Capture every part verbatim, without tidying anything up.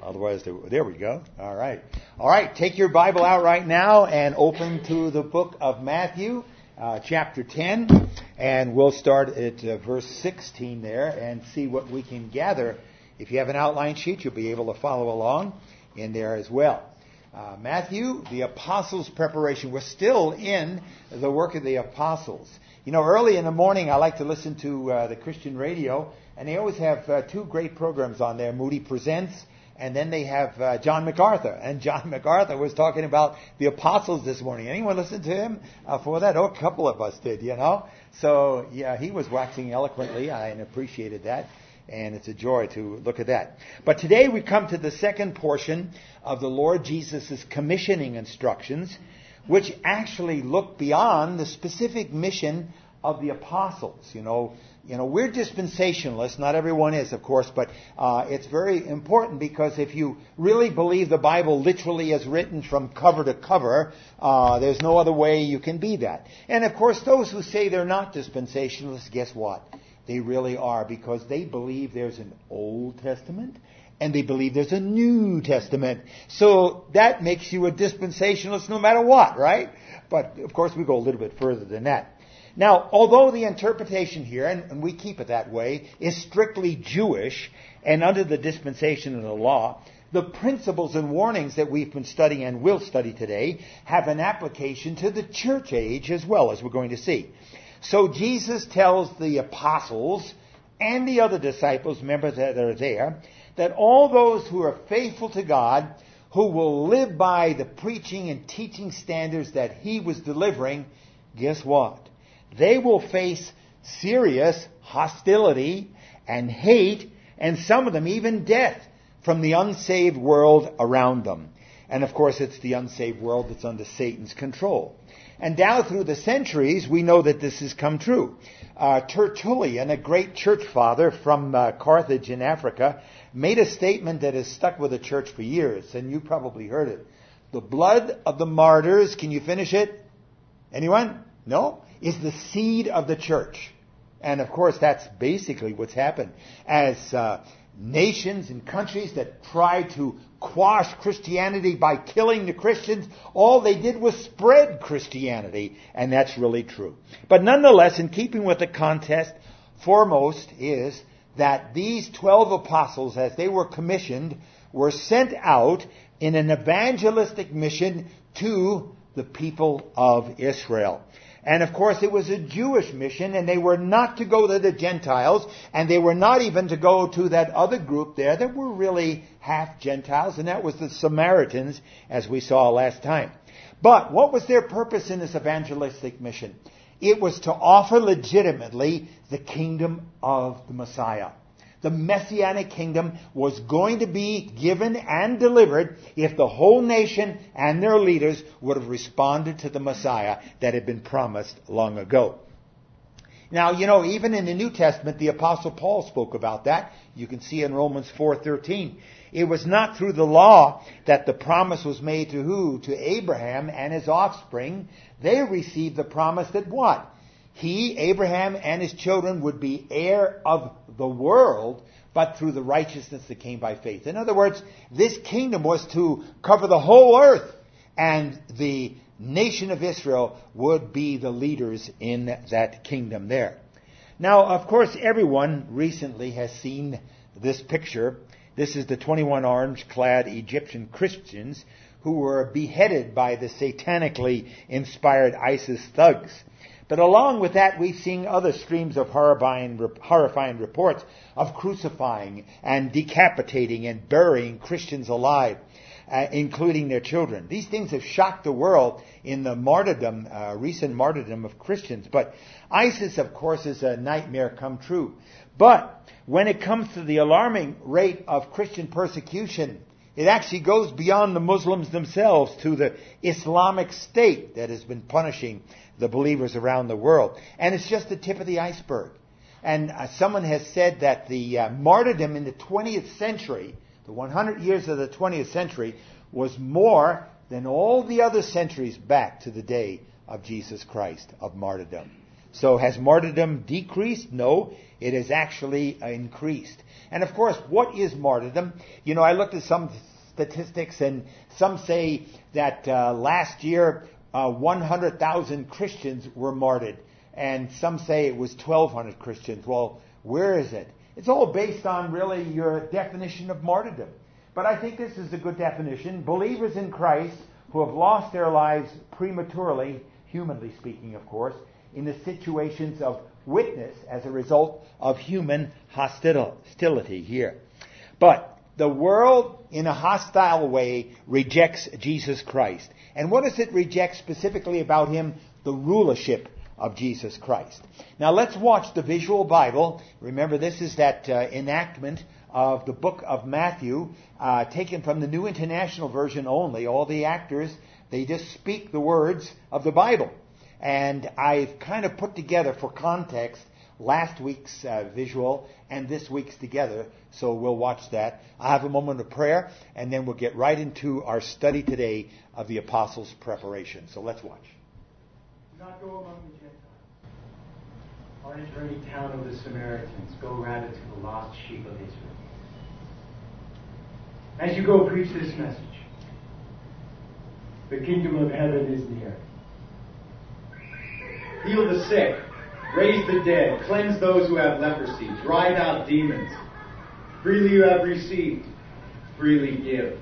Otherwise, there we go. All right. All right. Take your Bible out right now and open to the book of Matthew, uh, chapter ten. And we'll start at uh, verse sixteen there and see what we can gather. If you have an outline sheet, you'll be able to follow along in there as well. Uh, Matthew, the Apostles' Preparation. We're still in the work of the Apostles. You know, early in the morning, I like to listen to uh, the Christian radio, and they always have uh, two great programs on there, Moody Presents, and then they have uh, John MacArthur. And John MacArthur was talking about the Apostles this morning. Anyone listen to him uh, for that? Oh, a couple of us did, you know. So, yeah, he was waxing eloquently. I appreciated that. And it's a joy to look at that. But today we come to the second portion of the Lord Jesus' commissioning instructions, which actually look beyond the specific mission of the apostles. You know, you know, we're dispensationalists. Not everyone is, of course, but uh, it's very important because if you really believe the Bible literally as written from cover to cover, uh, there's no other way you can be that. And of course, those who say they're not dispensationalists, guess what? They really are, because they believe there's an Old Testament and they believe there's a New Testament. So that makes you a dispensationalist no matter what, right? But of course we go a little bit further than that. Now, although the interpretation here, and, and we keep it that way, is strictly Jewish and under the dispensation of the law, the principles and warnings that we've been studying and will study today have an application to the church age as well, as we're going to see. So Jesus tells the apostles and the other disciples, remember that are there, that all those who are faithful to God, who will live by the preaching and teaching standards that he was delivering, guess what? They will face serious hostility and hate, and some of them even death, from the unsaved world around them. And of course, it's the unsaved world that's under Satan's control. And down through the centuries, we know that this has come true. Uh, Tertullian, a great church father from uh, Carthage in Africa, made a statement that has stuck with the church for years, and you probably heard it. The blood of the martyrs, can you finish it? Anyone? No? Is the seed of the church. And of course, that's basically what's happened. As uh, nations and countries that try to quash Christianity by killing the Christians, all they did was spread Christianity, and that's really true. But nonetheless, in keeping with the context, foremost is that these twelve apostles, as they were commissioned, were sent out in an evangelistic mission to the people of Israel. And of course, it was a Jewish mission, and they were not to go to the Gentiles, and they were not even to go to that other group there that were really half Gentiles, and that was the Samaritans, as we saw last time. But what was their purpose in this evangelistic mission? It was to offer legitimately the kingdom of the Messiah. The Messianic kingdom was going to be given and delivered if the whole nation and their leaders would have responded to the Messiah that had been promised long ago. Now, you know, even in the New Testament, the Apostle Paul spoke about that. You can see in Romans four thirteen. It was not through the law that the promise was made to who? To Abraham and his offspring. They received the promise that what? He, Abraham, and his children would be heir of the world, but through the righteousness that came by faith. In other words, this kingdom was to cover the whole earth, and the nation of Israel would be the leaders in that kingdom there. Now, of course, everyone recently has seen this picture. This is the twenty-one orange-clad Egyptian Christians who were beheaded by the satanically inspired ISIS thugs. But along with that, we've seen other streams of horrifying, horrifying reports of crucifying and decapitating and burying Christians alive, uh, including their children. These things have shocked the world in the martyrdom, uh, recent martyrdom of Christians. But ISIS, of course, is a nightmare come true. But when it comes to the alarming rate of Christian persecution, it actually goes beyond the Muslims themselves to the Islamic State that has been punishing the believers around the world. And it's just the tip of the iceberg. And uh, someone has said that the uh, martyrdom in the twentieth century, the one hundred years of the twentieth century, was more than all the other centuries back to the day of Jesus Christ, of martyrdom. So has martyrdom decreased? No, it has actually increased. And of course, what is martyrdom? You know, I looked at some statistics, and some say that uh, last year uh, one hundred thousand Christians were martyred, and some say it was twelve hundred Christians. Well, where is it? It's all based on really your definition of martyrdom. But I think this is a good definition. Believers in Christ who have lost their lives prematurely, humanly speaking, of course, in the situations of witness as a result of human hostility here. But the world, in a hostile way, rejects Jesus Christ. And what does it reject specifically about him? The rulership of Jesus Christ. Now let's watch the visual Bible. Remember, this is that uh, enactment of the book of Matthew, uh, taken from the New International Version only. All the actors, they just speak the words of the Bible. And I've kind of put together for context last week's uh, visual and this week's together, so we'll watch that. I'll have a moment of prayer, and then we'll get right into our study today of the Apostles' Preparation. So let's watch. Do not go among the Gentiles, or enter any town of the Samaritans. Go rather to the lost sheep of Israel. As you go, preach this message. The kingdom of heaven is near. Heal the sick, raise the dead, cleanse those who have leprosy, drive out demons. Freely you have received, freely give.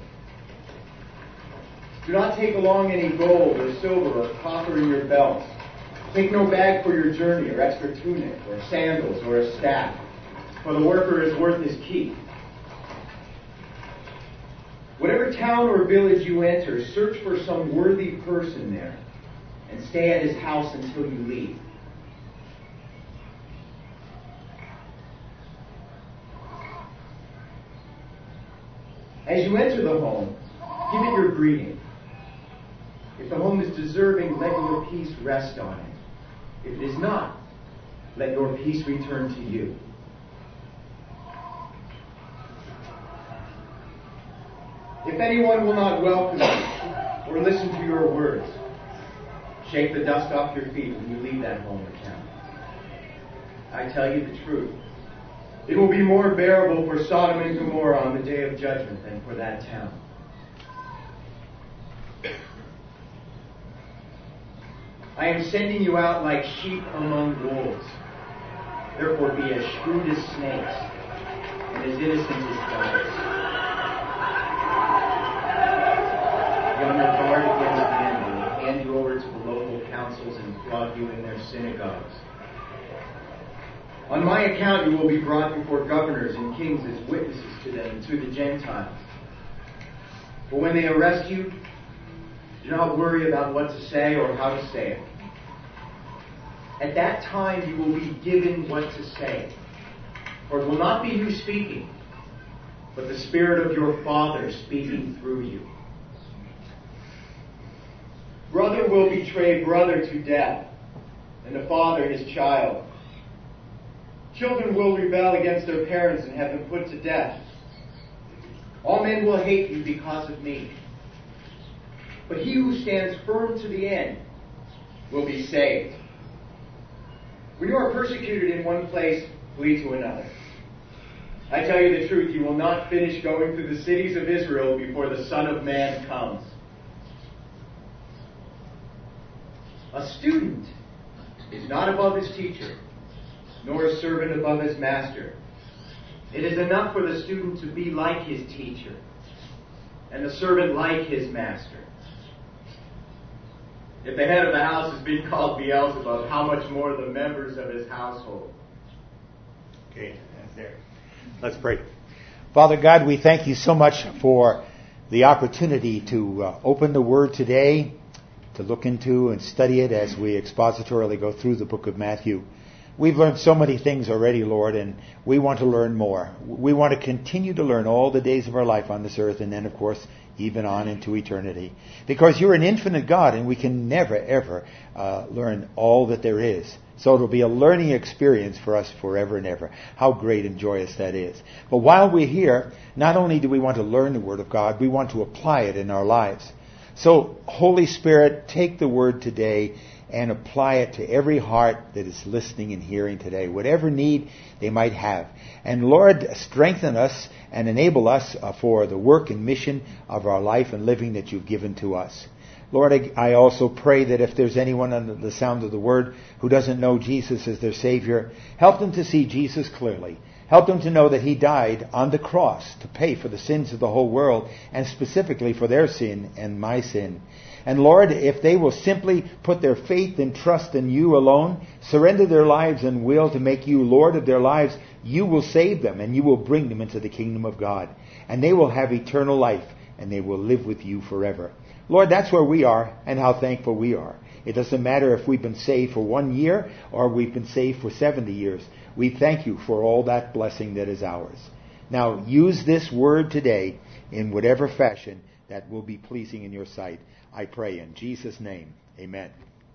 Do not take along any gold or silver or copper in your belts. Take no bag for your journey, or extra tunic, or sandals, or a staff, for the worker is worth his keep. Whatever town or village you enter, search for some worthy person there, and stay at his house until you leave. As you enter the home, give it your greeting. If the home is deserving, let your peace rest on it. If it is not, let your peace return to you. If anyone will not welcome you or listen to your words, shake the dust off your feet when you leave that home or town. I tell you the truth. It will be more bearable for Sodom and Gomorrah on the day of judgment than for that town. I am sending you out like sheep among wolves. Therefore be as shrewd as snakes and as innocent as doves. Be on your guard against men when they hand you over to the local councils and flog you in their synagogues. On my account you will be brought before governors and kings as witnesses to them and to the Gentiles. But when they arrest you, do not worry about what to say or how to say it. At that time you will be given what to say. For it will not be you speaking, but the Spirit of your Father speaking through you. Brother will betray brother to death, and the father his child. Children will rebel against their parents and have them put to death. All men will hate you because of me. But he who stands firm to the end will be saved. When you are persecuted in one place, flee to another. I tell you the truth, you will not finish going through the cities of Israel before the Son of Man comes. A student is not above his teacher, nor a servant above his master. It is enough for the student to be like his teacher, and the servant like his master. If the head of the house is being called Beelzebub, how much more the members of his household? Okay, that's there. Let's pray. Father God, we thank you so much for the opportunity to uh, open the Word today, to look into and study it as we expositorily go through the book of Matthew. We've learned so many things already, Lord, and we want to learn more. We want to continue to learn all the days of our life on this earth, and then, of course, even on into eternity. Because you're an infinite God, and we can never, ever uh, learn all that there is. So it'll be a learning experience for us forever and ever. How great and joyous that is. But while we're here, not only do we want to learn the Word of God, we want to apply it in our lives. So, Holy Spirit, take the Word today and apply it to every heart that is listening and hearing today, whatever need they might have. And Lord, strengthen us and enable us uh, for the work and mission of our life and living that you've given to us. Lord, I also pray that if there's anyone under the sound of the word who doesn't know Jesus as their Savior, help them to see Jesus clearly. Help them to know that He died on the cross to pay for the sins of the whole world, and specifically for their sin and my sin. And Lord, if they will simply put their faith and trust in You alone, surrender their lives and will to make You Lord of their lives, You will save them and You will bring them into the kingdom of God. And they will have eternal life and they will live with You forever. Lord, that's where we are and how thankful we are. It doesn't matter if we've been saved for one year or we've been saved for seventy years. We thank You for all that blessing that is ours. Now, use this word today in whatever fashion that will be pleasing in Your sight. I pray in Jesus' name. Amen.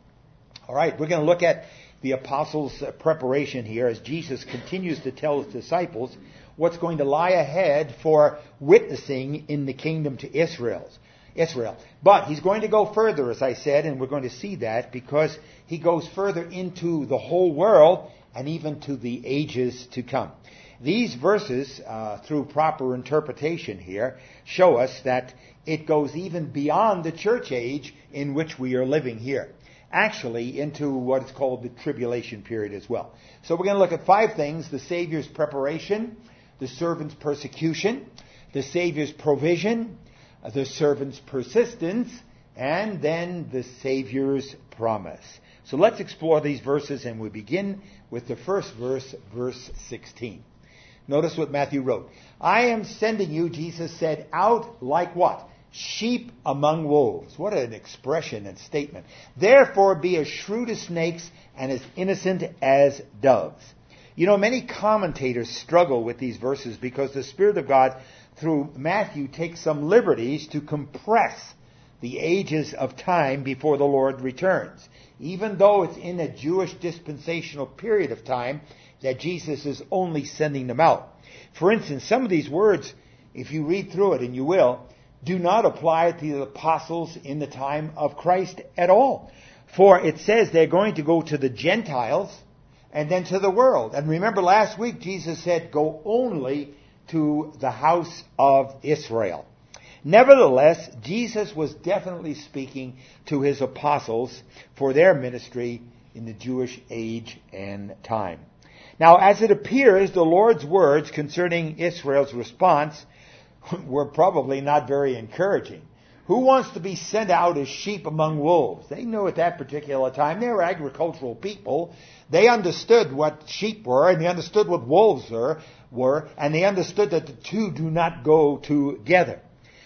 All right, we're going to look at the apostles' preparation here as Jesus continues to tell His disciples what's going to lie ahead for witnessing in the kingdom to Israel's. Israel. But He's going to go further, as I said, and we're going to see that because He goes further into the whole world and even to the ages to come. These verses, uh, through proper interpretation here, show us that it goes even beyond the church age in which we are living here. Actually, into what is called the tribulation period as well. So we're going to look at five things: the Savior's preparation, the servant's persecution, the Savior's provision, the servant's persistence, and then the Savior's promise. So let's explore these verses, and we begin with the first verse, verse sixteen. Notice what Matthew wrote. I am sending you, Jesus said, out like what? Sheep among wolves. What an expression and statement. Therefore be as shrewd as snakes and as innocent as doves. You know, many commentators struggle with these verses because the Spirit of God, through Matthew, takes some liberties to compress the ages of time before the Lord returns. Even though it's in a Jewish dispensational period of time that Jesus is only sending them out. For instance, some of these words, if you read through it, and you will, do not apply to the apostles in the time of Christ at all. For it says they're going to go to the Gentiles and then to the world. And remember last week Jesus said, go only to the house of Israel. Nevertheless, Jesus was definitely speaking to His apostles for their ministry in the Jewish age and time. Now, as it appears, the Lord's words concerning Israel's response were probably not very encouraging. Who wants to be sent out as sheep among wolves? They knew at that particular time, they were agricultural people. They understood what sheep were, and they understood what wolves were, were and they understood that the two do not go together.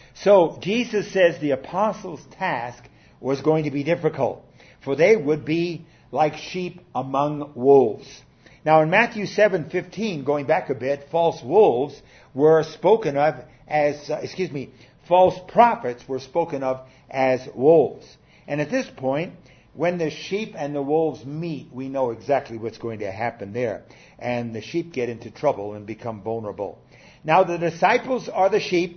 So Jesus says the apostles' task was going to be difficult, for they would be like sheep among wolves. Now in Matthew seven fifteen, going back a bit, false wolves were spoken of as, uh, excuse me, false prophets were spoken of as wolves. And at this point, when the sheep and the wolves meet, we know exactly what's going to happen there. And the sheep get into trouble and become vulnerable. Now the disciples are the sheep,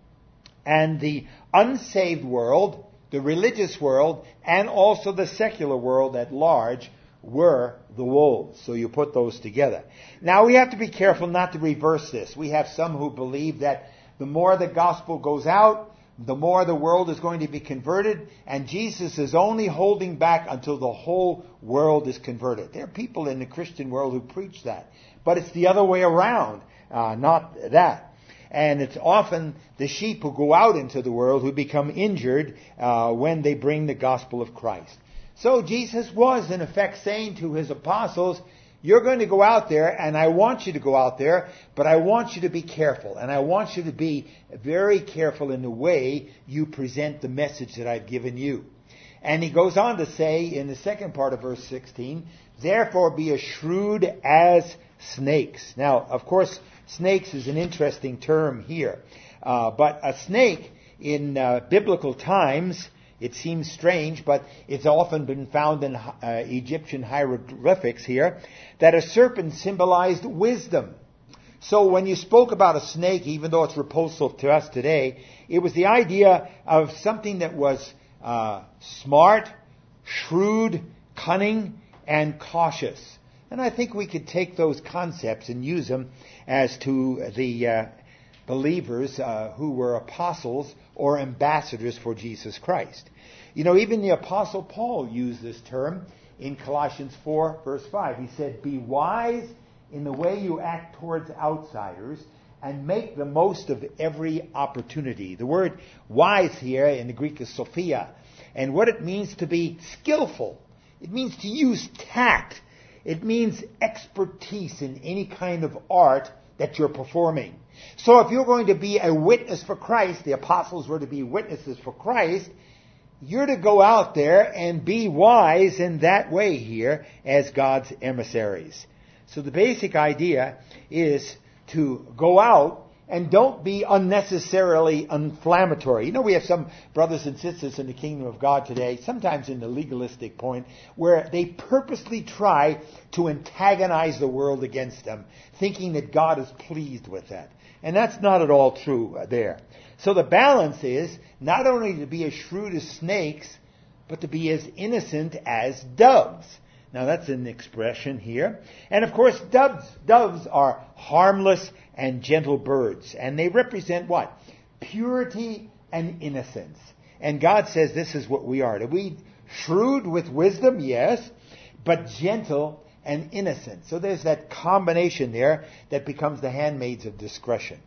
and the unsaved world, the religious world, and also the secular world at large were the wolves. So you put those together. Now we have to be careful not to reverse this. We have some who believe that the more the gospel goes out, the more the world is going to be converted, and Jesus is only holding back until the whole world is converted. There are people in the Christian world who preach that. But it's the other way around, uh, not that. And it's often the sheep who go out into the world who become injured uh, when they bring the gospel of Christ. So Jesus was, in effect, saying to His apostles, you're going to go out there, and I want you to go out there, but I want you to be careful. And I want you to be very careful in the way you present the message that I've given you. And He goes on to say in the second part of verse sixteen, therefore be as shrewd as snakes. Now, of course, snakes is an interesting term here. Uh, but a snake in uh, biblical times, it seems strange, but it's often been found in uh, Egyptian hieroglyphics here, that a serpent symbolized wisdom. So when you spoke about a snake, even though it's repulsive to us today, it was the idea of something that was uh, smart, shrewd, cunning, and cautious. And I think we could take those concepts and use them as to the uh, believers uh, who were apostles or ambassadors for Jesus Christ. You know, even the Apostle Paul used this term in Colossians four, verse five. He said, "Be wise in the way you act towards outsiders, and make the most of every opportunity." The word wise here in the Greek is sophia. And what it means to be skillful. It means to use tact. It means expertise in any kind of art that you're performing. So if you're going to be a witness for Christ, the apostles were to be witnesses for Christ, you're to go out there and be wise in that way here as God's emissaries. So the basic idea is to go out and don't be unnecessarily inflammatory. You know, we have some brothers and sisters in the kingdom of God today, sometimes in the legalistic point, where they purposely try to antagonize the world against them, thinking that God is pleased with that. And that's not at all true there. So the balance is not only to be as shrewd as snakes, but to be as innocent as doves. Now that's an expression here. And of course, doves, doves are harmless and gentle birds. And they represent what? Purity and innocence. And God says this is what we are. To be shrewd with wisdom, yes, but gentle and innocent. So there's that combination there that becomes the handmaids of discretion.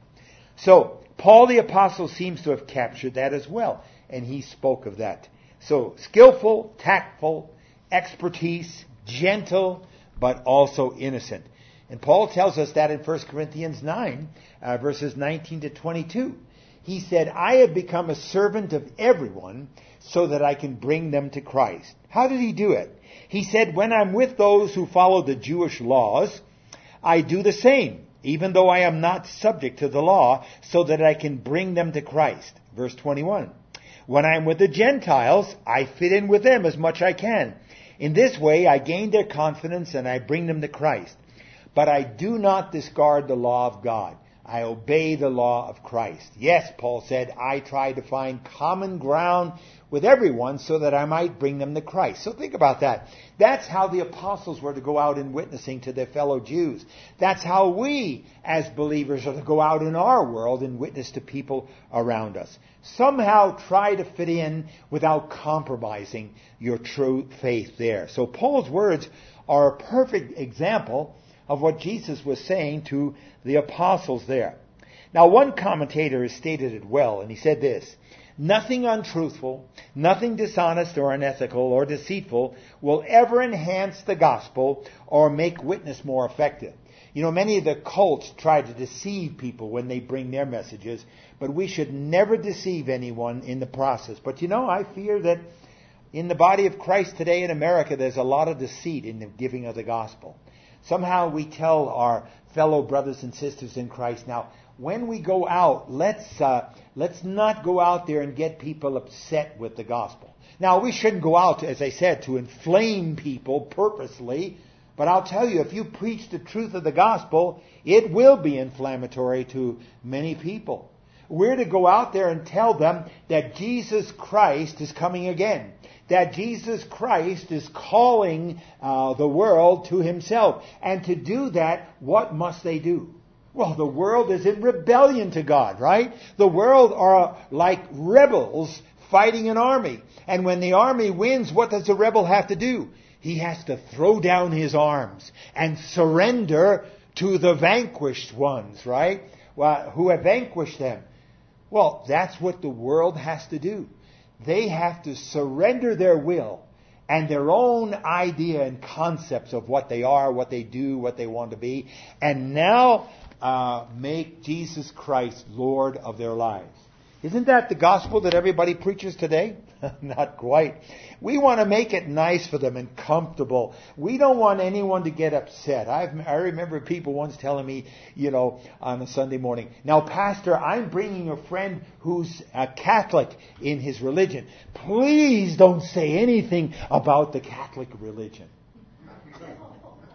So Paul the Apostle seems to have captured that as well. And he spoke of that. So skillful, tactful, expertise, gentle, but also innocent. And Paul tells us that in First Corinthians nine, uh, verses nineteen to twenty-two. He said, "I have become a servant of everyone so that I can bring them to Christ." How did he do it? He said, "When I'm with those who follow the Jewish laws, I do the same, even though I am not subject to the law, so that I can bring them to Christ." Verse twenty-one. "When I'm with the Gentiles, I fit in with them as much as I can. In this way, I gain their confidence and I bring them to Christ. But I do not discard the law of God. I obey the law of Christ." Yes, Paul said, I try to find common ground with everyone so that I might bring them to Christ. So think about that. That's how the apostles were to go out in witnessing to their fellow Jews. That's how we, as believers, are to go out in our world and witness to people around us. Somehow try to fit in without compromising your true faith there. So Paul's words are a perfect example of what Jesus was saying to the apostles there. Now, one commentator has stated it well, and he said this: "Nothing untruthful, nothing dishonest or unethical or deceitful will ever enhance the gospel or make witness more effective." You know, many of the cults try to deceive people when they bring their messages, but we should never deceive anyone in the process. But you know, I fear that in the body of Christ today in America, there's a lot of deceit in the giving of the gospel. Somehow we tell our fellow brothers and sisters in Christ, now, when we go out, let's uh, let's not go out there and get people upset with the gospel. Now, we shouldn't go out, as I said, to inflame people purposely, but I'll tell you, if you preach the truth of the gospel, it will be inflammatory to many people. We're to go out there and tell them that Jesus Christ is coming again. That Jesus Christ is calling uh, the world to himself. And to do that, what must they do? Well, the world is in rebellion to God, right? The world are like rebels fighting an army. And when the army wins, what does the rebel have to do? He has to throw down his arms and surrender to the vanquished ones, right? Well, who have vanquished them. Well, that's what the world has to do. They have to surrender their will and their own idea and concepts of what they are, what they do, what they want to be, and now uh, make Jesus Christ Lord of their lives. Isn't that the gospel that everybody preaches today? Not quite. We want to make it nice for them and comfortable. We don't want anyone to get upset. I've, I remember people once telling me, you know, on a Sunday morning, "Now, Pastor, I'm bringing a friend who's a Catholic in his religion. Please don't say anything about the Catholic religion."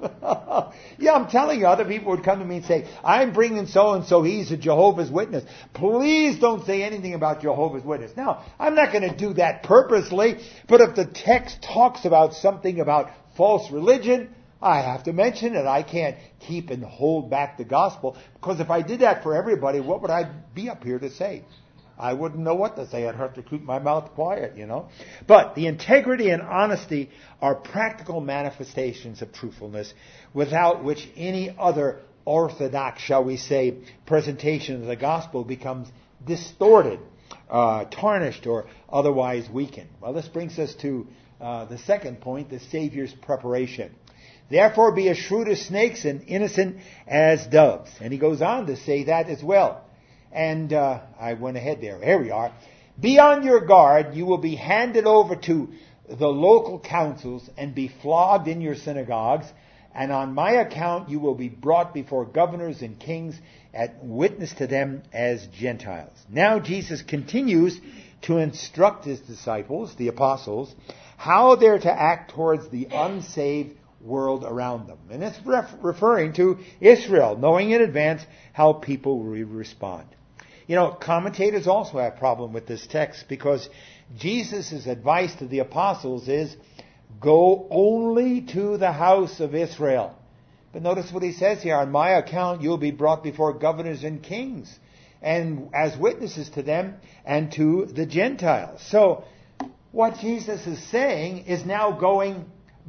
Yeah, I'm telling you, other people would come to me and say, I'm bringing so-and-so, he's a Jehovah's Witness. Please don't say anything about Jehovah's Witness. Now, I'm not going to do that purposely, but if the text talks about something about false religion, I have to mention it. I can't keep and hold back the gospel, because if I did that for everybody, what would I be up here to say? I wouldn't know what to say. I'd have to keep my mouth quiet, you know. But the integrity and honesty are practical manifestations of truthfulness, without which any other orthodox, shall we say, presentation of the gospel becomes distorted, uh, tarnished, or otherwise weakened. Well, this brings us to uh, the second point, the Savior's preparation. Therefore be as shrewd as snakes and innocent as doves. And he goes on to say that as well. And uh, I went ahead there. Here we are. Be on your guard. You will be handed over to the local councils and be flogged in your synagogues. And on my account you will be brought before governors and kings and witness to them as Gentiles. Now Jesus continues to instruct his disciples, the apostles, how they're to act towards the unsaved world around them. And it's ref- referring to Israel, knowing in advance how people will respond. You know, commentators also have a problem with this text, because Jesus' advice to the apostles is, go only to the house of Israel. But notice what he says here, on my account you'll be brought before governors and kings, and as witnesses to them and to the Gentiles. So, what Jesus is saying is now going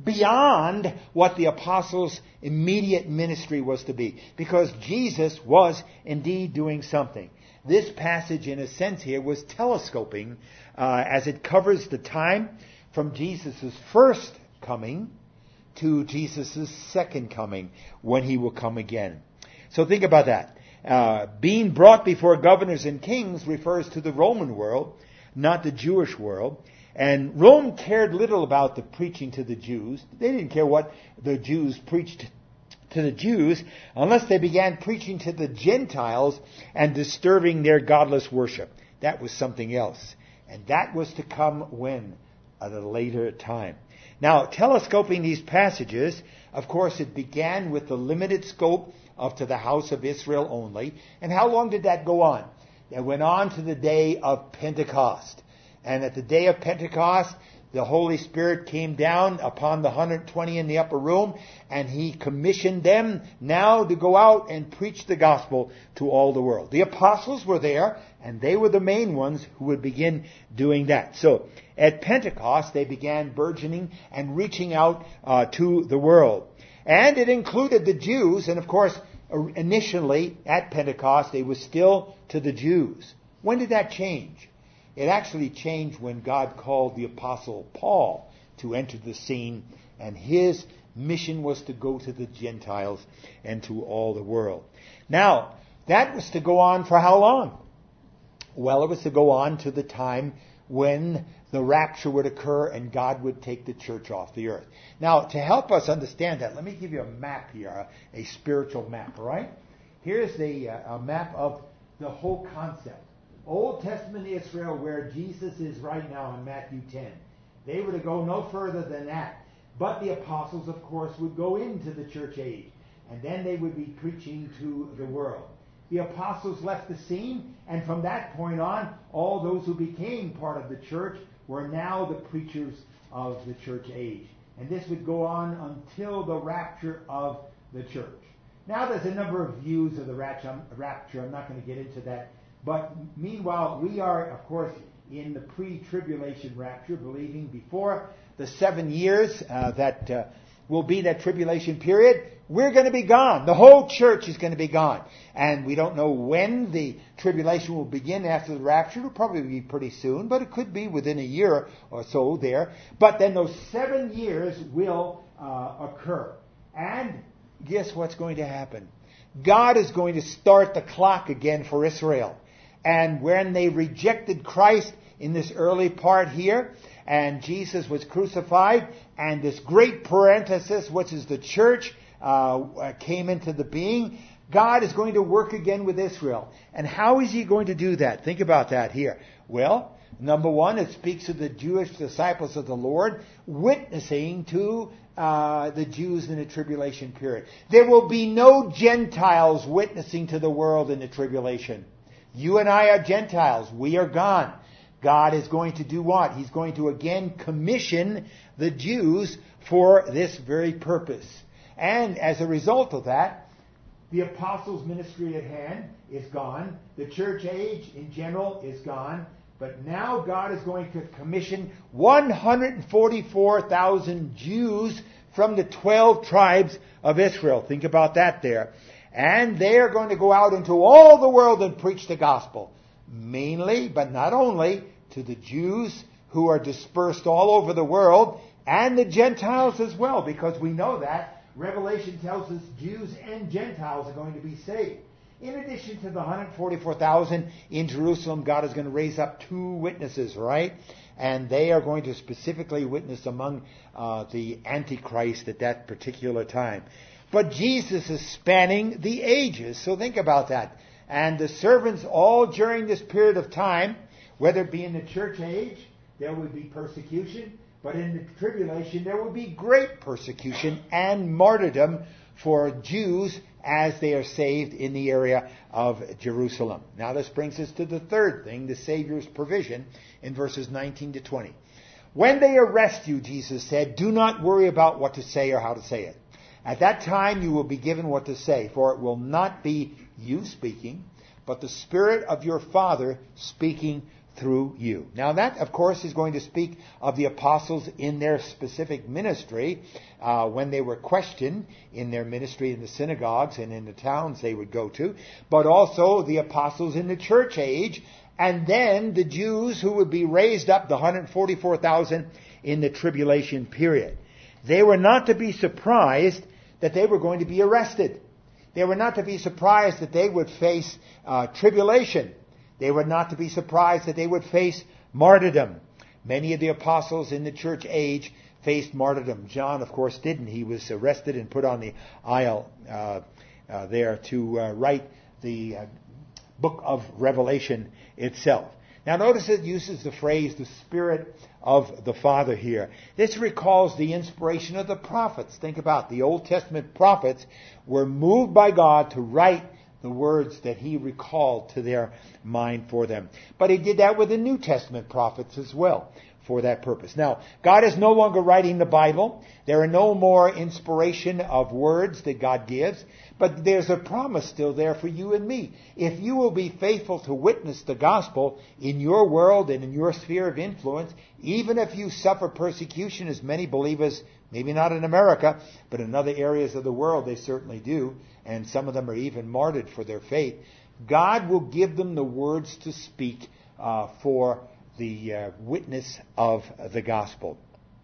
beyond what the apostles' immediate ministry was to be, because Jesus was indeed doing something. This passage, in a sense here, was telescoping uh, as it covers the time from Jesus' first coming to Jesus' second coming, when he will come again. So think about that. Uh, being brought before governors and kings refers to the Roman world, not the Jewish world. And Rome cared little about the preaching to the Jews. They didn't care what the Jews preached to the Jews unless they began preaching to the Gentiles and disturbing their godless worship. That was something else. And that was to come when? At a later time. Now, telescoping these passages, of course, it began with the limited scope of to the house of Israel only. And how long did that go on? It went on to the day of Pentecost. And at the day of Pentecost, the Holy Spirit came down upon the one hundred twenty in the upper room, and he commissioned them now to go out and preach the gospel to all the world. The apostles were there, and they were the main ones who would begin doing that. So, at Pentecost, they began burgeoning and reaching out uh, to the world. And it included the Jews, and of course, initially, at Pentecost, it was still to the Jews. When did that change? It actually changed when God called the Apostle Paul to enter the scene, and his mission was to go to the Gentiles and to all the world. Now, that was to go on for how long? Well, it was to go on to the time when the rapture would occur and God would take the church off the earth. Now, to help us understand that, let me give you a map here, a, a spiritual map, all right? Here's the, uh, a map of the whole concept. Old Testament Israel, where Jesus is right now in Matthew ten. They were to go no further than that. But the apostles, of course, would go into the church age. And then they would be preaching to the world. The apostles left the scene, and from that point on, all those who became part of the church were now the preachers of the church age. And this would go on until the rapture of the church. Now, there's a number of views of the rapture. I'm not going to get into that. But meanwhile, we are, of course, in the pre-tribulation rapture, believing before the seven years uh, that uh, will be that tribulation period, we're going to be gone. The whole church is going to be gone. And we don't know when the tribulation will begin after the rapture. It'll probably be pretty soon, but it could be within a year or so there. But then those seven years will uh, occur. And guess what's going to happen? God is going to start the clock again for Israel. And when they rejected Christ in this early part here, and Jesus was crucified, and this great parenthesis, which is the church, uh, came into the being, God is going to work again with Israel. And how is he going to do that? Think about that here. Well, number one, it speaks of the Jewish disciples of the Lord witnessing to uh, the Jews in the tribulation period. There will be no Gentiles witnessing to the world in the tribulation. You and I are Gentiles. We are gone. God is going to do what? He's going to again commission the Jews for this very purpose. And as a result of that, the apostles' ministry at hand is gone. The church age in general is gone. But now God is going to commission one hundred forty-four thousand Jews from the twelve tribes of Israel. Think about that there. And they are going to go out into all the world and preach the gospel. Mainly, but not only, to the Jews who are dispersed all over the world, and the Gentiles as well, because we know that Revelation tells us Jews and Gentiles are going to be saved. In addition to the one hundred forty-four thousand in Jerusalem, God is going to raise up two witnesses, right? And they are going to specifically witness among uh, the Antichrist at that particular time. But Jesus is spanning the ages, so think about that. And the servants all during this period of time, whether it be in the church age, there will be persecution, but in the tribulation there will be great persecution and martyrdom for Jews as they are saved in the area of Jerusalem. Now this brings us to the third thing, the Savior's provision in verses nineteen to twenty. When they arrest you, Jesus said, do not worry about what to say or how to say it. At that time you will be given what to say, for it will not be you speaking, but the Spirit of your Father speaking through you. Now that, of course, is going to speak of the apostles in their specific ministry, uh, when they were questioned in their ministry in the synagogues and in the towns they would go to, but also the apostles in the church age, and then the Jews who would be raised up, the one hundred forty-four thousand in the tribulation period. They were not to be surprised that they were going to be arrested. They were not to be surprised that they would face uh, tribulation. They were not to be surprised that they would face martyrdom. Many of the apostles in the church age faced martyrdom. John, of course, didn't. He was arrested and put on the aisle uh, uh, there to uh, write the uh, book of Revelation itself. Now notice it uses the phrase, the Spirit of the Father here. This recalls the inspiration of the prophets. Think about it. The Old Testament prophets were moved by God to write the words that he recalled to their mind for them. But he did that with the New Testament prophets as well for that purpose. Now, God is no longer writing the Bible. There are no more inspiration of words that God gives. But there's a promise still there for you and me. If you will be faithful to witness the gospel in your world and in your sphere of influence, even if you suffer persecution, as many believers, maybe not in America, but in other areas of the world they certainly do, and some of them are even martyred for their faith, God will give them the words to speak uh, for the uh, witness of the gospel.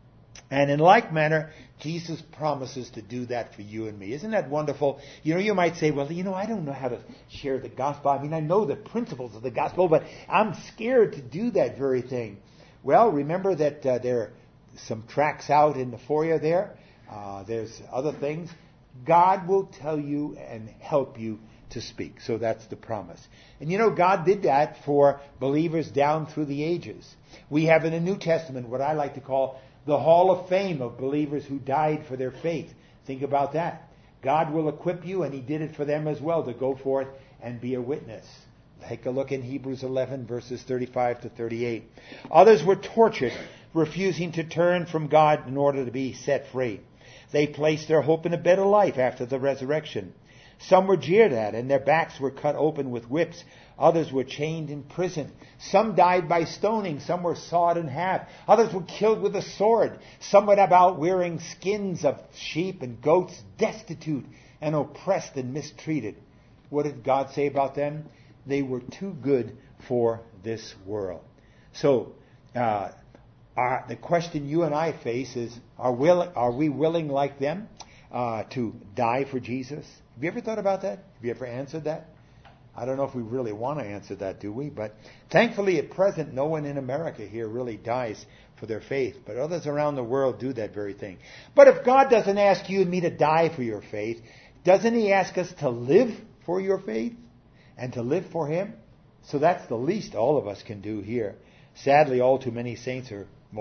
And in like manner, Jesus promises to do that for you and me. Isn't that wonderful? You know, you might say, well, you know, I don't know how to share the gospel. I mean, I know the principles of the gospel, but I'm scared to do that very thing. Well, remember that uh, there are some tracts out in the foyer there. Uh, there's other things. God will tell you and help you to speak. So that's the promise. And you know, God did that for believers down through the ages. We have in the New Testament what I like to call the Hall of Fame of believers who died for their faith. Think about that. God will equip you, and he did it for them as well, to go forth and be a witness. Take a look in Hebrews eleven, verses thirty-five to thirty-eight. Others were tortured, refusing to turn from God in order to be set free. They placed their hope in a better life after the resurrection. Some were jeered at, and their backs were cut open with whips. Others were chained in prison. Some died by stoning. Some were sawed in half. Others were killed with a sword. Some went about wearing skins of sheep and goats, destitute and oppressed and mistreated. What did God say about them? They were too good for this world. So, uh, our, the question you and I face is, are, will, are we willing like them uh, to die for Jesus? Have you ever thought about that? Have you ever answered that? I don't know if we really want to answer that, do we? But thankfully at present, no one in America here really dies for their faith. But others around the world do that very thing. But if God doesn't ask you and me to die for your faith, doesn't he ask us to live for your faith and to live for him? So that's the least all of us can do here. Sadly, all too many saints are, what?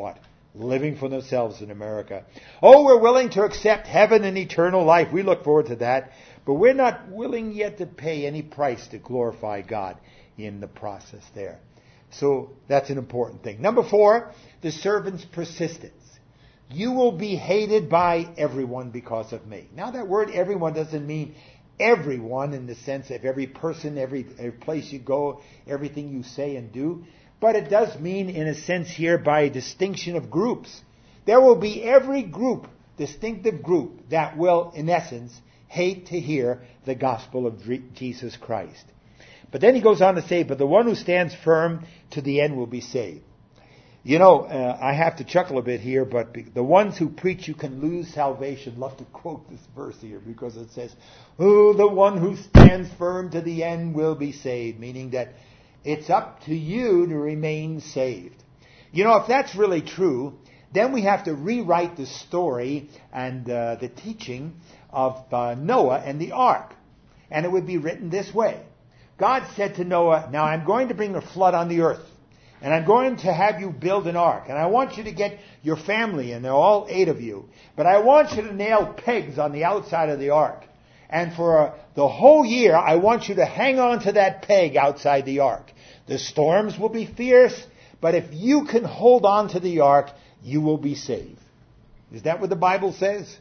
living for themselves in America. Oh, we're willing to accept heaven and eternal life. We look forward to that. But we're not willing yet to pay any price to glorify God in the process there. So that's an important thing. Number four, the servant's persistence. You will be hated by everyone because of me. Now that word everyone doesn't mean everyone in the sense of every person, every, every place you go, everything you say and do. But it does mean, in a sense here, by distinction of groups. There will be every group, distinctive group, that will, in essence, hate to hear the gospel of Jesus Christ. But then he goes on to say, but the one who stands firm to the end will be saved. You know, uh, I have to chuckle a bit here, but the ones who preach you can lose salvation love to quote this verse here because it says, oh, the one who stands firm to the end will be saved, meaning that it's up to you to remain saved. You know, if that's really true, then we have to rewrite the story and uh, the teaching of uh, Noah and the ark. And it would be written this way. God said to Noah, now I'm going to bring a flood on the earth. And I'm going to have you build an ark. And I want you to get your family in there, all eight of you. But I want you to nail pegs on the outside of the ark. And for uh, the whole year, I want you to hang on to that peg outside the ark. The storms will be fierce, but if you can hold on to the ark, you will be saved. Is that what the Bible says?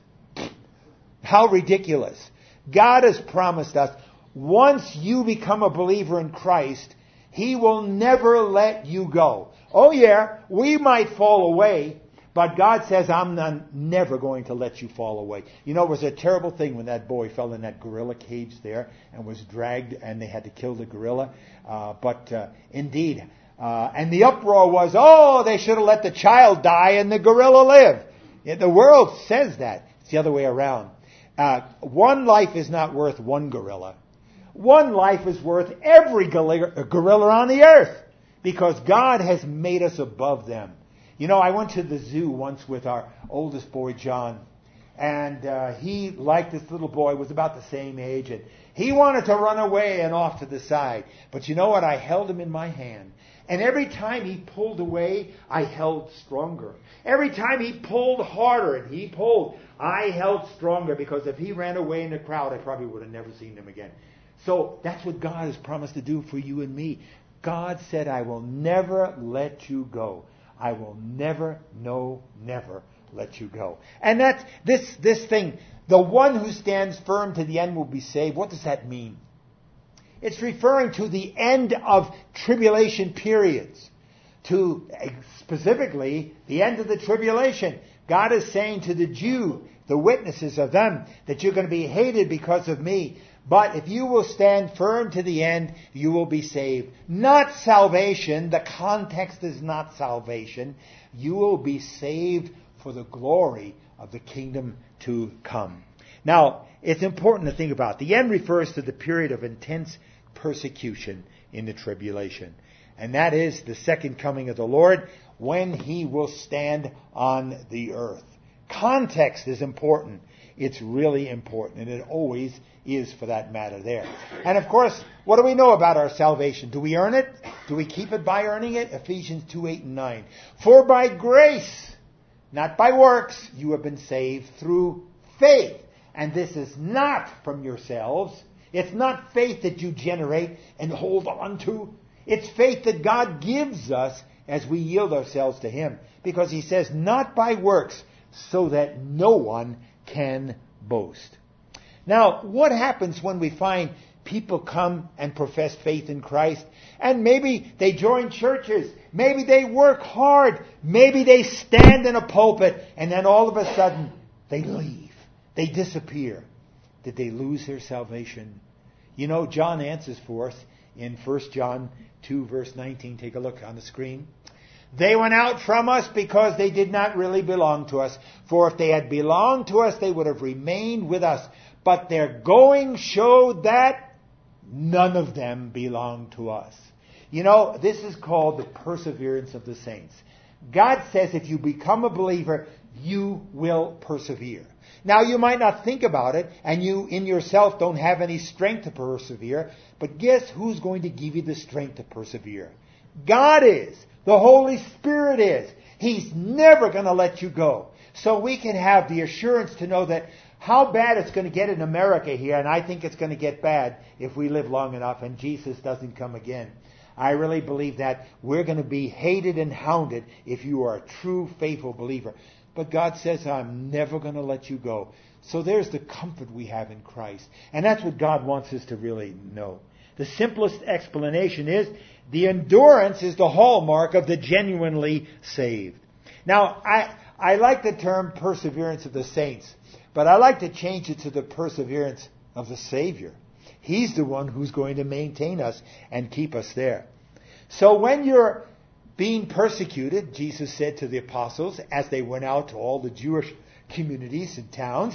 How ridiculous. God has promised us, once you become a believer in Christ, He will never let you go. Oh yeah, we might fall away, but God says, I'm not, never going to let you fall away. You know, it was a terrible thing when that boy fell in that gorilla cage there and was dragged and they had to kill the gorilla. Uh, but uh, indeed, uh, and the uproar was, oh, they should have let the child die and the gorilla live. Yeah, the world says that. It's the other way around. Uh, one life is not worth one gorilla. One life is worth every gorilla on the earth because God has made us above them. You know, I went to the zoo once with our oldest boy, John, and uh, he, like this little boy, was about the same age, and he wanted to run away and off to the side. But you know what? I held him in my hand. And every time he pulled away, I held stronger. Every time he pulled harder and he pulled, I held stronger because if he ran away in the crowd, I probably would have never seen him again. So that's what God has promised to do for you and me. God said, I will never let you go. I will never, no, never let you go. And that's this, this thing, the one who stands firm to the end will be saved. What does that mean? It's referring to the end of tribulation periods. To specifically the end of the tribulation. God is saying to the Jew, the witnesses of them, that you're going to be hated because of me. But if you will stand firm to the end, you will be saved. Not salvation. The context is not salvation. You will be saved for the glory of the kingdom to come. Now, it's important to think about. The end refers to the period of intense persecution in the tribulation. And that is the second coming of the Lord when He will stand on the earth. Context is important. It's really important, and it always is for that matter there. And of course, what do we know about our salvation? Do we earn it? Do we keep it by earning it? Ephesians two, eight, and nine. For by grace, not by works, you have been saved through faith. And this is not from yourselves. It's not faith that you generate and hold on to. It's faith that God gives us as we yield ourselves to Him. Because He says, not by works, so that no one can boast. Now, what happens when we find people come and profess faith in Christ, and maybe they join churches, maybe they work hard, maybe they stand in a pulpit, and then all of a sudden they leave, they disappear? Did they lose their salvation? You know, John answers for us in First John two, verse nineteen. Take a look on the screen. They went out from us because they did not really belong to us. For if they had belonged to us, they would have remained with us. But their going showed that none of them belonged to us. You know, this is called the perseverance of the saints. God says if you become a believer, you will persevere. Now, you might not think about it, and you in yourself don't have any strength to persevere, but guess who's going to give you the strength to persevere? God is. The Holy Spirit is. He's never going to let you go. So we can have the assurance to know that how bad it's going to get in America here, and I think it's going to get bad if we live long enough and Jesus doesn't come again. I really believe that we're going to be hated and hounded if you are a true, faithful believer. But God says, I'm never going to let you go. So there's the comfort we have in Christ. And that's what God wants us to really know. The simplest explanation is the endurance is the hallmark of the genuinely saved. Now, I, I like the term perseverance of the saints, but I like to change it to the perseverance of the Savior. He's the one who's going to maintain us and keep us there. So when you're being persecuted, Jesus said to the apostles as they went out to all the Jewish communities and towns,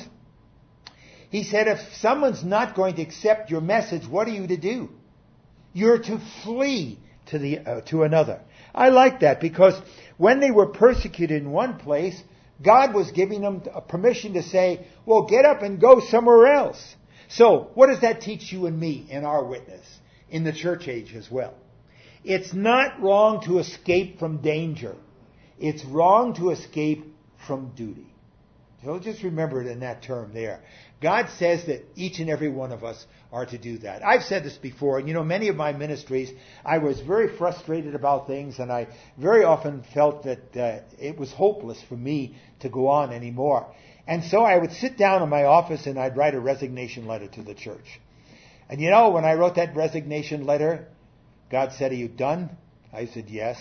He said, if someone's not going to accept your message, what are you to do? You're to flee to the uh, to another. I like that because when they were persecuted in one place, God was giving them permission to say, well, get up and go somewhere else. So, what does that teach you and me in our witness, in the church age as well? It's not wrong to escape from danger. It's wrong to escape from duty. So just remember it in that term there. God says that each and every one of us are to do that. I've said this before, and you know, many of my ministries, I was very frustrated about things, and I very often felt that uh, it was hopeless for me to go on anymore. And so I would sit down in my office and I'd write a resignation letter to the church. And you know, when I wrote that resignation letter, God said, are you done? I said, yes.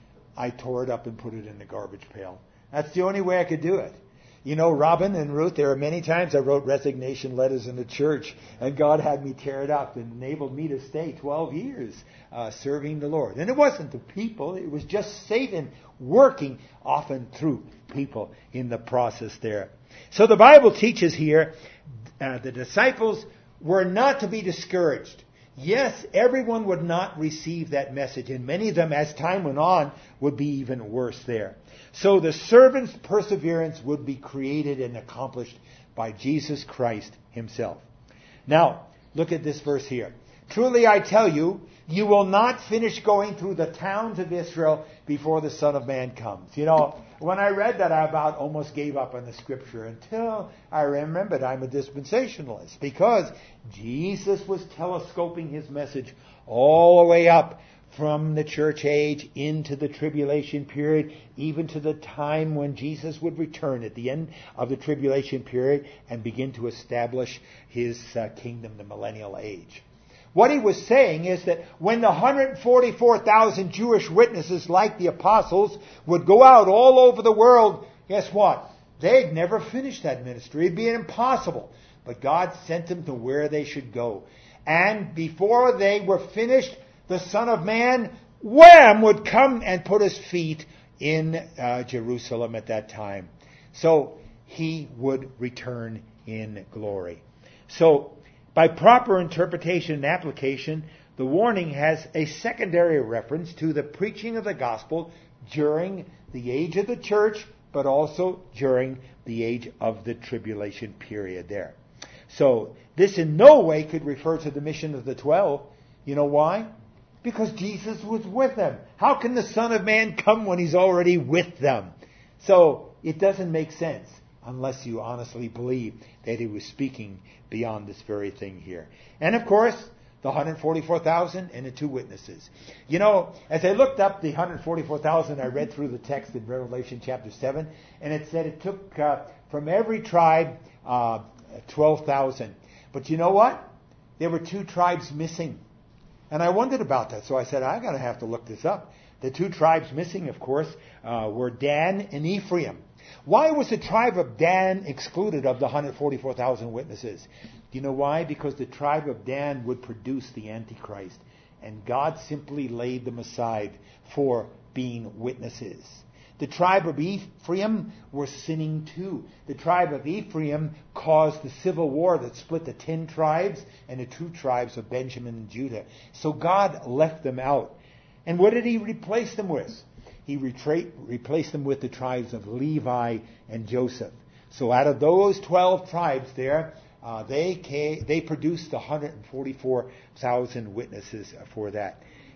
I tore it up and put it in the garbage pail. That's the only way I could do it. You know, Robin and Ruth, there are many times I wrote resignation letters in the church, and God had me tear it up and enabled me to stay twelve years uh, serving the Lord. And it wasn't the people, it was just Satan working often through people in the process there. So the Bible teaches here uh, the disciples were not to be discouraged. Yes, everyone would not receive that message, and many of them, as time went on, would be even worse there. So the servant's perseverance would be created and accomplished by Jesus Christ Himself. Now, look at this verse here. Truly I tell you, you will not finish going through the towns of Israel before the Son of Man comes. You know, when I read that, I about almost gave up on the Scripture until I remembered I'm a dispensationalist, because Jesus was telescoping His message all the way up from the church age into the tribulation period, even to the time when Jesus would return at the end of the tribulation period and begin to establish His uh, kingdom, the millennial age. What He was saying is that when the one hundred forty-four thousand Jewish witnesses like the apostles would go out all over the world, guess what? They'd never finish that ministry. It'd be impossible. But God sent them to where they should go. And before they were finished, the Son of Man, wham, would come and put His feet in uh, Jerusalem at that time. So He would return in glory. So by proper interpretation and application, the warning has a secondary reference to the preaching of the gospel during the age of the church, but also during the age of the tribulation period there. So this in no way could refer to the mission of the twelve. You know why? Because Jesus was with them. How can the Son of Man come when He's already with them? So it doesn't make sense unless you honestly believe that He was speaking beyond this very thing here. And of course, the one hundred forty-four thousand and the two witnesses. You know, as I looked up the one hundred forty-four thousand, I read through the text in Revelation chapter seven, and it said it took uh, from every tribe uh, twelve thousand. But you know what? There were two tribes missing. And I wondered about that, so I said, I'm going to have to look this up. The two tribes missing, of course, uh, were Dan and Ephraim. Why was the tribe of Dan excluded of the one hundred forty-four thousand witnesses? Do you know why? Because the tribe of Dan would produce the Antichrist, and God simply laid them aside for being witnesses. The tribe of Ephraim were sinning too. The tribe of Ephraim caused the civil war that split the ten tribes and the two tribes of Benjamin and Judah. So God left them out. And what did He replace them with? He retra- replaced them with the tribes of Levi and Joseph. So out of those twelve tribes there, uh, they came, they produced one hundred forty-four thousand witnesses for that.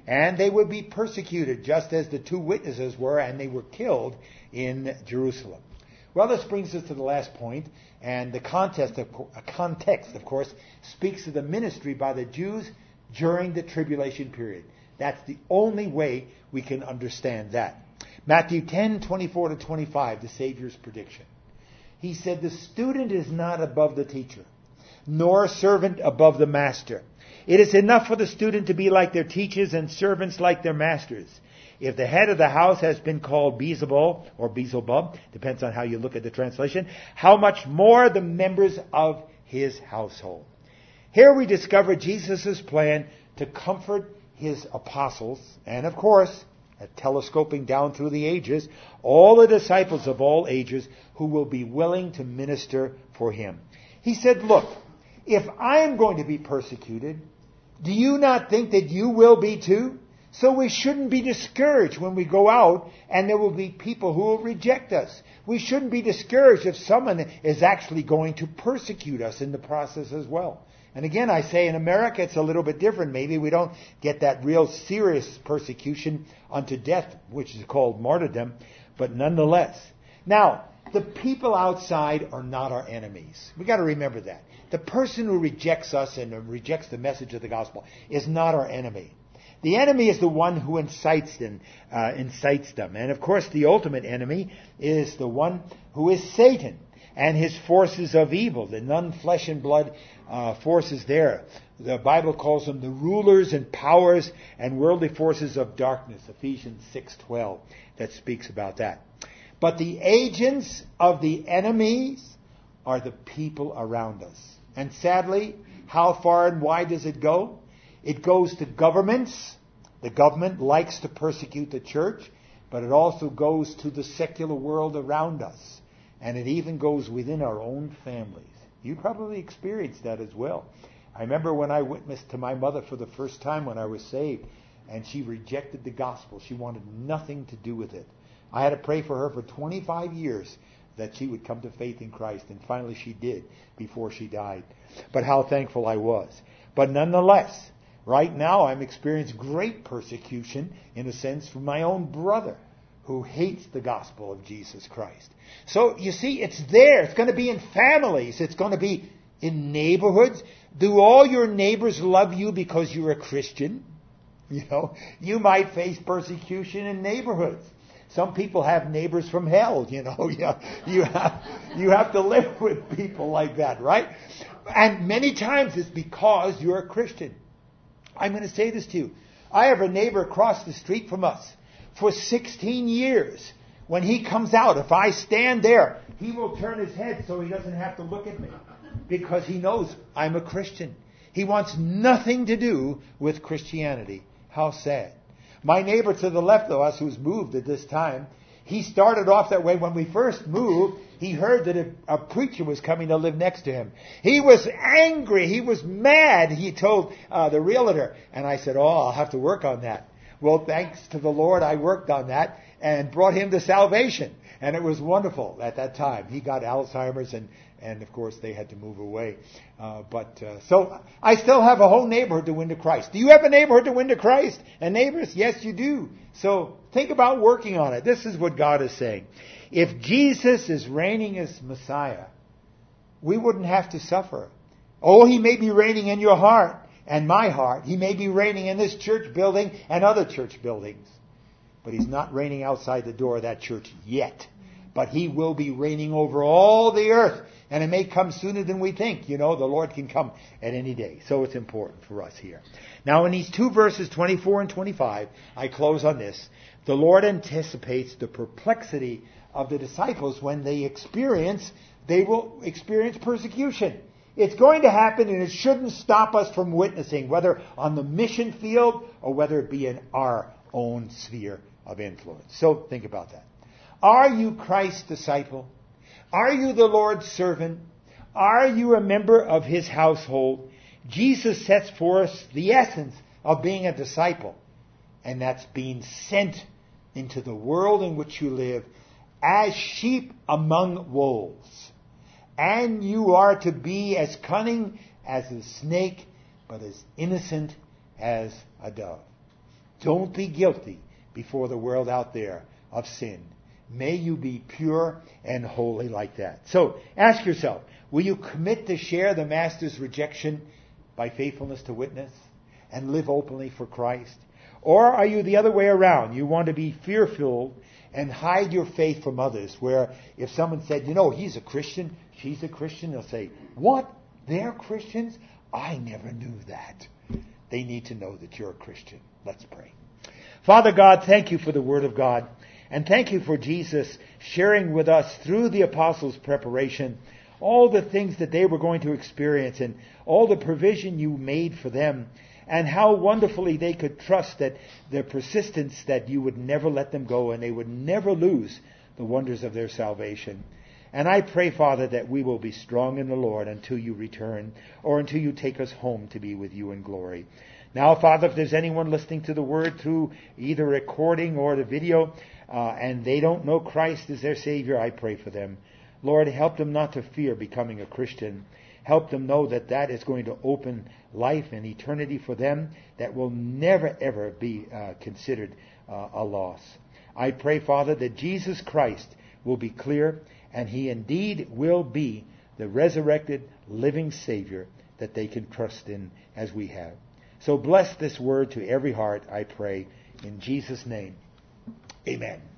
And they would be persecuted, just as the two witnesses were, and they were killed in Jerusalem. Well, this brings us to the last point, and the context, of, context, of course, speaks of the ministry by the Jews during the tribulation period. That's the only way we can understand that. Matthew ten, twenty-four to twenty-five, the Savior's prediction. He said, "The student is not above the teacher, nor servant above the master. It is enough for the student to be like their teachers and servants like their masters. If the head of the house has been called Beelzebul or Beelzebub, depends on how you look at the translation, how much more the members of his household." Here we discover Jesus' plan to comfort his apostles, and of course, telescoping down through the ages, all the disciples of all ages who will be willing to minister for him. He said, "Look, if I am going to be persecuted, do you not think that you will be too? So we shouldn't be discouraged when we go out and there will be people who will reject us. We shouldn't be discouraged if someone is actually going to persecute us in the process as well." And again, I say in America it's a little bit different. Maybe we don't get that real serious persecution unto death, which is called martyrdom, but nonetheless. Now, the people outside are not our enemies. We've got to remember that. The person who rejects us and rejects the message of the gospel is not our enemy. The enemy is the one who incites them, uh, incites them. And of course, the ultimate enemy is the one who is Satan and his forces of evil, the non-flesh and blood uh, forces there. The Bible calls them the rulers and powers and worldly forces of darkness, Ephesians six twelve, that speaks about that. But the agents of the enemies are the people around us. And sadly, how far and wide does it go? It goes to governments. The government likes to persecute the church, but it also goes to the secular world around us. And it even goes within our own families. You probably experienced that as well. I remember when I witnessed to my mother for the first time when I was saved, and she rejected the gospel. She wanted nothing to do with it. I had to pray for her for twenty-five years that she would come to faith in Christ, and finally she did before she died. But how thankful I was. But nonetheless, right now I'm experiencing great persecution, in a sense, from my own brother who hates the gospel of Jesus Christ. So, you see, it's there. It's going to be in families. It's going to be in neighborhoods. Do all your neighbors love you because you're a Christian? You know, you might face persecution in neighborhoods. Some people have neighbors from hell, you know. You have, you have to live with people like that, right? And many times it's because you're a Christian. I'm going to say this to you. I have a neighbor across the street from us for sixteen years. When he comes out, if I stand there, he will turn his head so he doesn't have to look at me, because he knows I'm a Christian. He wants nothing to do with Christianity. How sad. My neighbor to the left of us, who's moved at this time, he started off that way. When we first moved, he heard that a, a preacher was coming to live next to him. He was angry. He was mad, he told uh, the realtor. And I said, "Oh, I'll have to work on that." Well, thanks to the Lord, I worked on that and brought him to salvation. And it was wonderful at that time. He got Alzheimer's, and, and of course, they had to move away. Uh, but uh, so I still have a whole neighborhood to win to Christ. Do you have a neighborhood to win to Christ? And neighbors? Yes, you do. So think about working on it. This is what God is saying. If Jesus is reigning as Messiah, we wouldn't have to suffer. Oh, he may be reigning in your heart and my heart. He may be reigning in this church building and other church buildings. But he's not reigning outside the door of that church yet. But he will be reigning over all the earth. And it may come sooner than we think. You know, the Lord can come at any day. So it's important for us here. Now in these two verses, twenty-four and twenty-five, I close on this. The Lord anticipates the perplexity of the disciples when they experience, they will experience persecution. It's going to happen, and it shouldn't stop us from witnessing, whether on the mission field or whether it be in our own sphere of influence. So think about that. Are you Christ's disciple? Are you the Lord's servant? Are you a member of his household? Jesus sets for us the essence of being a disciple, and that's being sent into the world in which you live as sheep among wolves. And you are to be as cunning as a snake, but as innocent as a dove. Don't be guilty before the world out there of sin. May you be pure and holy like that. So ask yourself, will you commit to share the Master's rejection by faithfulness to witness and live openly for Christ? Or are you the other way around? You want to be fear-filled and hide your faith from others, where if someone said, you know, he's a Christian, she's a Christian, they'll say, what? They're Christians? I never knew that. They need to know that you're a Christian. Let's pray. Father God, thank you for the Word of God. And thank you for Jesus sharing with us through the apostles' preparation all the things that they were going to experience and all the provision you made for them, and how wonderfully they could trust that their persistence, that you would never let them go and they would never lose the wonders of their salvation. And I pray, Father, that we will be strong in the Lord until you return, or until you take us home to be with you in glory. Now, Father, if there's anyone listening to the Word through either recording or the video, uh, and they don't know Christ as their Savior, I pray for them. Lord, help them not to fear becoming a Christian. Help them know that that is going to open life and eternity for them that will never, ever be uh, considered uh, a loss. I pray, Father, that Jesus Christ will be clear, and He indeed will be the resurrected, living Savior that they can trust in as we have. So bless this word to every heart, I pray, in Jesus' name. Amen.